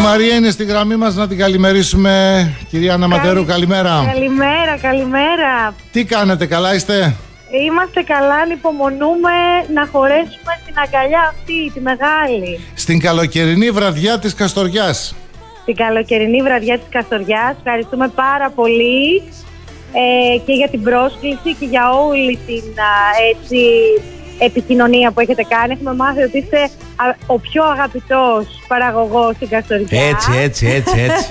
Μαρία είναι στη γραμμή μας, να την καλημερίσουμε. Κυρία Αναματέρου, καλημέρα. Καλημέρα. Τι κάνετε, καλά είστε? Είμαστε καλά, ανυπομονούμε να χωρέσουμε στην αγκαλιά αυτή, τη μεγάλη. Στην καλοκαιρινή βραδιά της Καστοριάς. Στην καλοκαιρινή βραδιά της Καστοριάς. Ευχαριστούμε πάρα πολύ και για την πρόσκληση και για όλη την επικοινωνία που έχετε κάνει. Έχουμε μάθει ότι είστε ο πιο αγαπητός παραγωγός στην Καστοριά. Έτσι.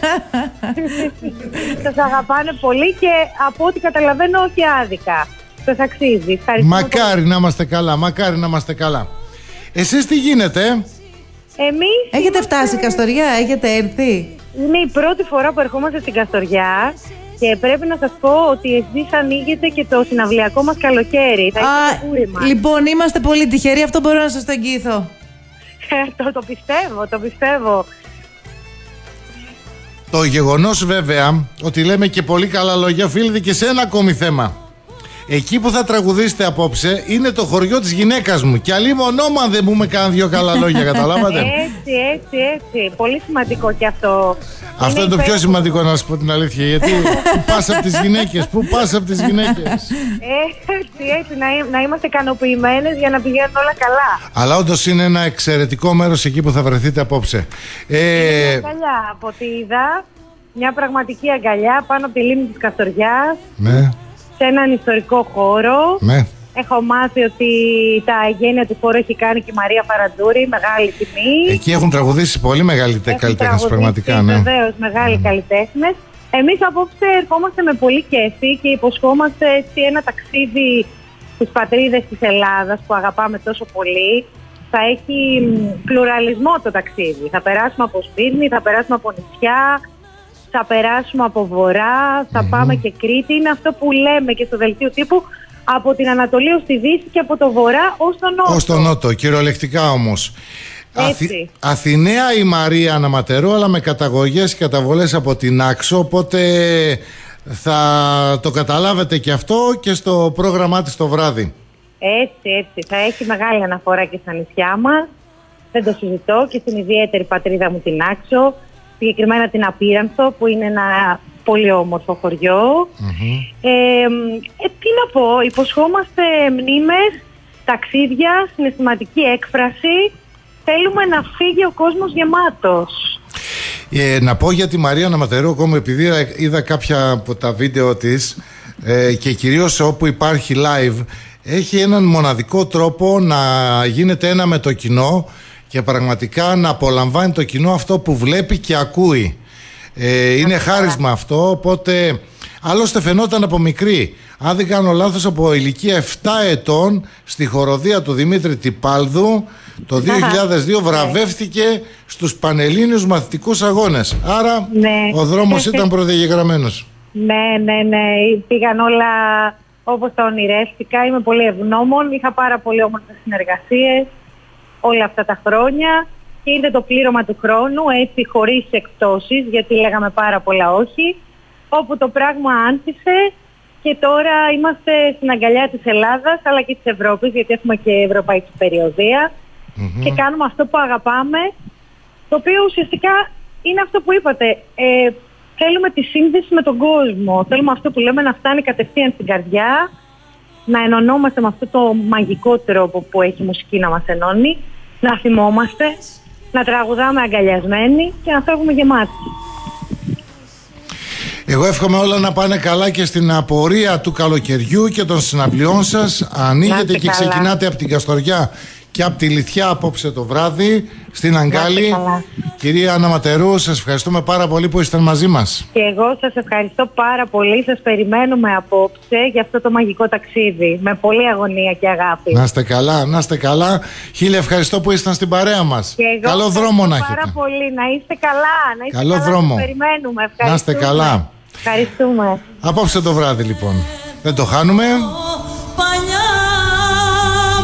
Σας αγαπάνε πολύ και από ό,τι καταλαβαίνω όχι άδικα. Σας αξίζει. Μακάρι να είμαστε καλά. Εσείς τι γίνετε? Εμείς έχετε φτάσει Καστοριά, έχετε έρθει? Είναι η πρώτη φορά που ερχόμαστε στην Καστοριά. Και πρέπει να σας πω ότι εσείς ανοίγετε και το συναυλιακό μας καλοκαίρι. Λοιπόν, είμαστε πολύ τυχεροί, αυτό μπορώ να σας το εγγυηθώ. Το πιστεύω. Το γεγονός βέβαια ότι λέμε και πολύ καλά λόγια οφείλεται και σε ένα ακόμη θέμα. Εκεί που θα τραγουδήσετε απόψε είναι το χωριό της γυναίκας μου. Και αλλήμον δεν πούμε καν δυο καλά λόγια, καταλάβατε? Έτσι. Πολύ σημαντικό και αυτό. Αυτό είναι το πιο σημαντικό, να σας πω την αλήθεια. Γιατί πού πας από τις γυναίκες, Έτσι, να είμαστε ικανοποιημένες για να πηγαίνουν όλα καλά. Αλλά όντως είναι ένα εξαιρετικό μέρος εκεί που θα βρεθείτε απόψε. Είναι αγκαλιά, από ό,τι είδα. Μια πραγματική αγκαλιά πάνω από τη λίμνη της Καστοριάς. Ναι. Σε έναν ιστορικό χώρο. Ναι. Έχω μάθει ότι τα εγγένεια του χώρου έχει κάνει και η Μαρία Φαραντούρη, μεγάλη τιμή. Εκεί έχουν τραγουδήσει πολύ μεγάλοι καλλιτέχνες, πραγματικά. Ναι. Βεβαίως, μεγάλοι καλλιτέχνες. Εμείς απόψε ερχόμαστε με πολύ κέφι και υποσχόμαστε ένα ταξίδι στις πατρίδες της Ελλάδας που αγαπάμε τόσο πολύ. Θα έχει πλουραλισμό το ταξίδι. Θα περάσουμε από Σμύρνη, θα περάσουμε από νησιά, θα περάσουμε από βορρά, θα πάμε και Κρήτη. Είναι αυτό που λέμε και στο δελτίο τύπου, από την Ανατολή ως τη Δύση και από το Βορρά ως τον Νότο. Ως τον Νότο, κυριολεκτικά όμως. Αθηναία η Μαρία Αναματερού, αλλά με καταγωγές και καταβολές από την Άξο, οπότε θα το καταλάβετε και αυτό και στο πρόγραμμά της το βράδυ. Έτσι. Θα έχει μεγάλη αναφορά και στα νησιά μας. Δεν το συζητώ, και στην ιδιαίτερη πατρίδα μου την Άξο. Συγκεκριμένα την Απίρανθο, που είναι ένα πολύ όμορφο χωριό. Τι να πω, υποσχόμαστε μνήμες, ταξίδια, συναισθηματική έκφραση. Θέλουμε να φύγει ο κόσμος γεμάτος. Να πω για τη Μαρία Αναματερού ακόμα, επειδή είδα κάποια από τα βίντεο της και κυρίως όπου υπάρχει live, έχει έναν μοναδικό τρόπο να γίνεται ένα με το κοινό και πραγματικά να απολαμβάνει το κοινό αυτό που βλέπει και ακούει. Είναι χάρισμα αυτό, οπότε άλλωστε φαινόταν από μικρή. Αν δεν κάνω λάθος, από ηλικία 7 ετών στη χοροδία του Δημήτρη Τυπάλδου το 2002 βραβεύτηκε στους Πανελλήνιους Μαθητικούς Αγώνες. Άρα ο δρόμος ήταν προδιαγεγραμμένος. Ναι. Πήγαν όλα όπως τα ονειρεύτηκα. Είμαι πολύ ευγνώμων. Είχα πάρα πολύ όμορφες συνεργασίες όλα αυτά τα χρόνια. Και είναι το πλήρωμα του χρόνου, έτσι, χωρίς εκπτώσεις, γιατί λέγαμε πάρα πολλά όχι, όπου το πράγμα άνθησε και τώρα είμαστε στην αγκαλιά της Ελλάδας αλλά και της Ευρώπης, γιατί έχουμε και ευρωπαϊκή περιοδία και κάνουμε αυτό που αγαπάμε, το οποίο ουσιαστικά είναι αυτό που είπατε. Θέλουμε τη σύνδεση με τον κόσμο, θέλουμε αυτό που λέμε να φτάνει κατευθείαν στην καρδιά, να ενωνόμαστε με αυτό το μαγικό τρόπο που έχει η μουσική να μας ενώνει, να θυμόμαστε, να τραγουδάμε αγκαλιασμένοι και να φεύγουμε γεμάτοι. Εγώ εύχομαι όλα να πάνε καλά και στην απορία του καλοκαιριού και των συναυλιών σας. Ανοίγετε και ξεκινάτε από την Καστοριά και από τη Λιθιά απόψε το βράδυ στην Αγκάλη. Κυρία Αναματερού, σας ευχαριστούμε πάρα πολύ που ήσασταν μαζί μας. Και εγώ σας ευχαριστώ πάρα πολύ. Σας περιμένουμε απόψε για αυτό το μαγικό ταξίδι. Με πολλή αγωνία και αγάπη. Να είστε καλά, να είστε καλά. Χίλια ευχαριστώ που ήσασταν στην παρέα μας. Καλό δρόμο να έχετε. Πάρα πολύ. Να είστε καλά. Να είστε καλό καλά, δρόμο. Σας περιμένουμε. Να είστε καλά. Ευχαριστούμε. Απόψε το βράδυ λοιπόν. Δεν το χάνουμε.